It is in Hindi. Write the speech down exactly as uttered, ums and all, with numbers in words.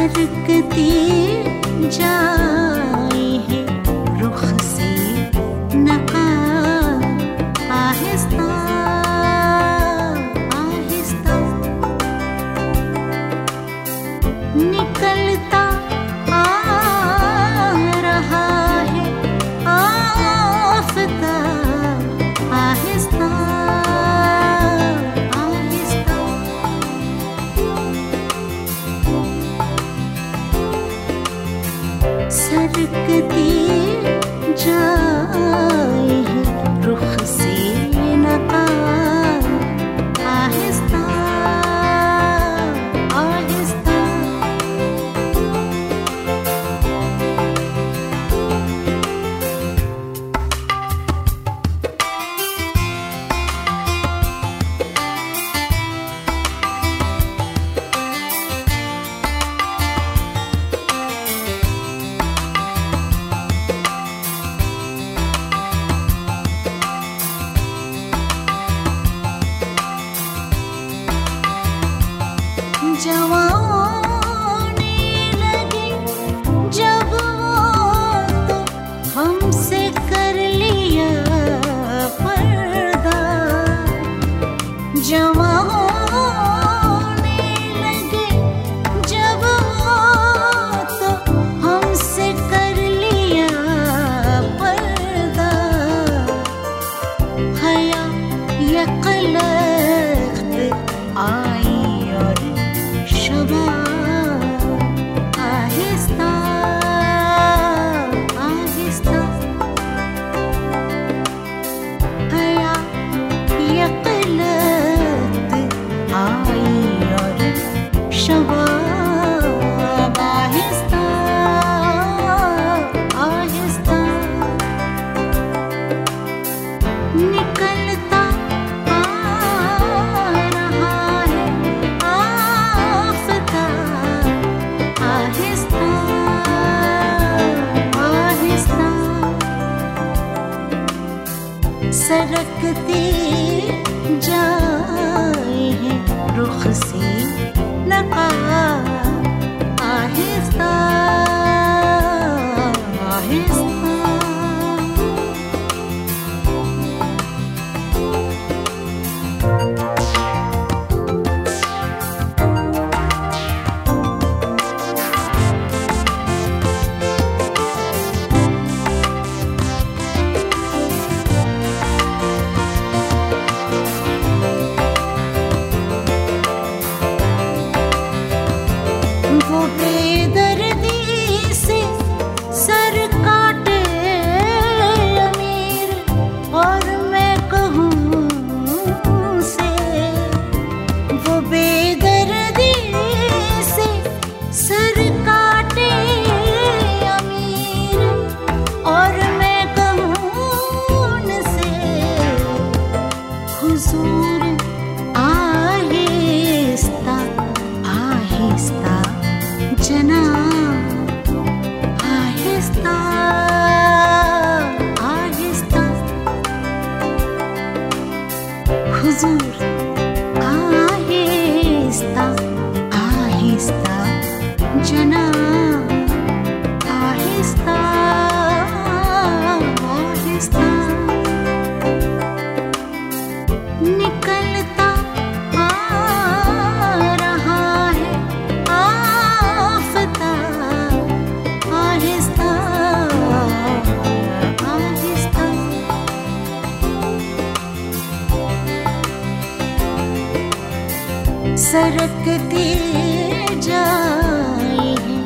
सरकती जाए है रुख से नकाब आहिस्ता आहिस्ता निकलता आ रहा है आफताब आहिस्ता आहिस्ता सरकती जाए है रुख से नकाब आहिस्ता आहिस्ता जवानी लगी जब वो तो हमसे कर लिया पर्दा जवानी लगी जब वो तो हमसे कर लिया पर्दा हया यक़लक़्त आई और आहिस्ता आहिस्ता हया यक़लक़्त आई और शबाब आहिस्ता आहिस्ता निकलता आ रहा है आफताब आहिस्ता आहिस्ता सरकती जाए है रुख से नकाब आहिस्ता आहिस्ता वो बेदर्दी से सर काटे अमीर और मैं कहूँ से वो बेदर्दी से सर काटे अमीर और मैं कहूँ से हुजूर आहिस्ता आहिस्ता जनाब आहिस्ता आहिस्ता हुजूर आहिस्ता आहिस्ता जनाब आहिस्ता आहिस्ता निकलता आ रहा है आफताब आहिस्ता आहिस्ता सरकती जाए है